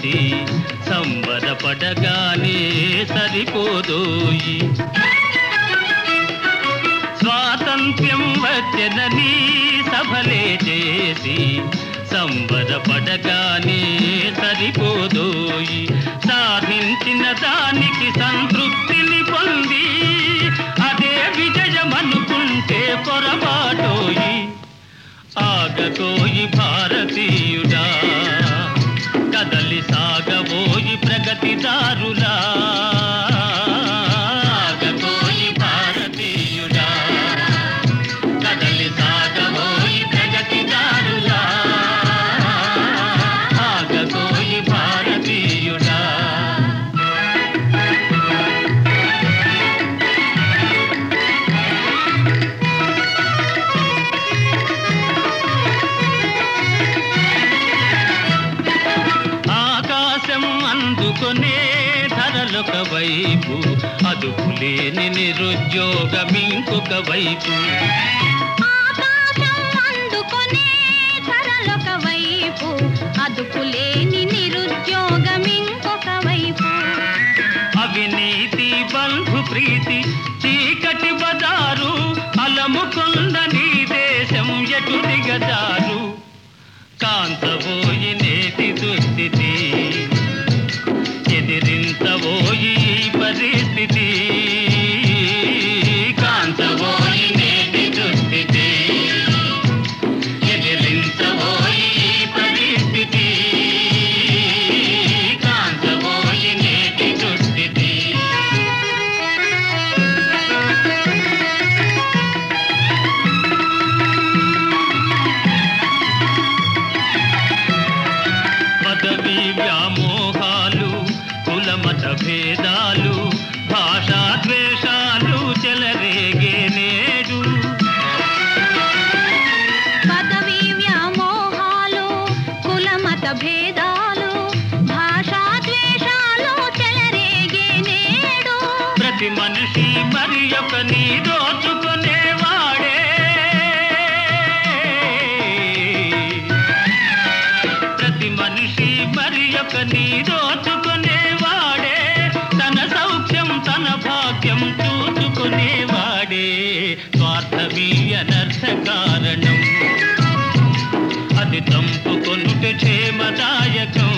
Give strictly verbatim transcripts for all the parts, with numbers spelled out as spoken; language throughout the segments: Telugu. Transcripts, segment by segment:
చేసి సంబరపడగానే సరిపోదోయి. స్వాతంత్ర్యం వచ్చెనని సభలే చేసి సంబరపడగానే సరిపోదోయి. సాధించిన దానికి సంతృప్తిని పొంది అదే విజయమనుకుంటే పొరపాటోయి. ఆగకోయి భారతీయుడా, కదలి సాగబోయి ప్రగతిదారులా. ఆగకోయి భారతీయుడా, కదలి సాగబోయి ప్రగతిదారులా. ఆగకోయి భారతీయుడా. అందుకొనే ధరలొక వైపు, అదుపులేని నిరుద్యోగమింకొక వైపు. ఆకాశం అందుకొనే ధరలొక వైపు, అదుపులేని నిరుద్యోగమింకొక వైపు. అవినీతి బంధు ప్రీతి చీకటి బజారు, అలముకొండ నీ దేశం ఎటు దిగజారు. కాంతబోయి నేటి దుస్థితి, ఎదిరించబోయి పరిస్థితి. కాంతబోయి నేటి దుస్థితి, ఎదిరించబోయి పరిస్థితి. కాంతబోయి నేటి దుస్థితి. పదవి వ్యామోహాలు, కులమత భేదాలు, భాషా ద్వేషాలు చెలరేగే నేడు. పదవి వ్యామోహాలు, కులమత భేదాలు, భాషా ద్వేషాలు చెలరేగే నేడు. ప్రతి మనిషి మరి ఒక నీ దోచుకునేవాడే. ప్రతి మనిషి మరి ఒక నీ దోచుకునేవాడే. తన సౌఖ్యం తన భాగ్యం చూసుకునేవాడే. స్వార్థమీ అనర్థ కారణం, అది తంపుకొనుట క్షేమదాయకం.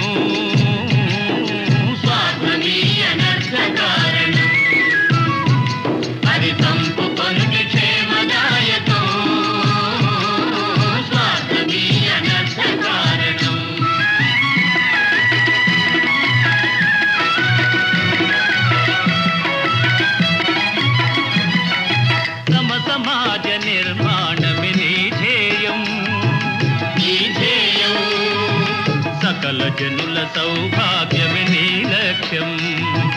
స్వార్థమీ అనర్థ కారణం, అది తంపుకొనుట క్షేమదాయకం. స్వార్థమీ అనర్థ కారణం. సమ సమాజ నిర్మాణమే నీ ధ్యేయం, నీ ధ్యేయం. సకల జనుల సౌభాగ్యమే నీ లక్ష్యం.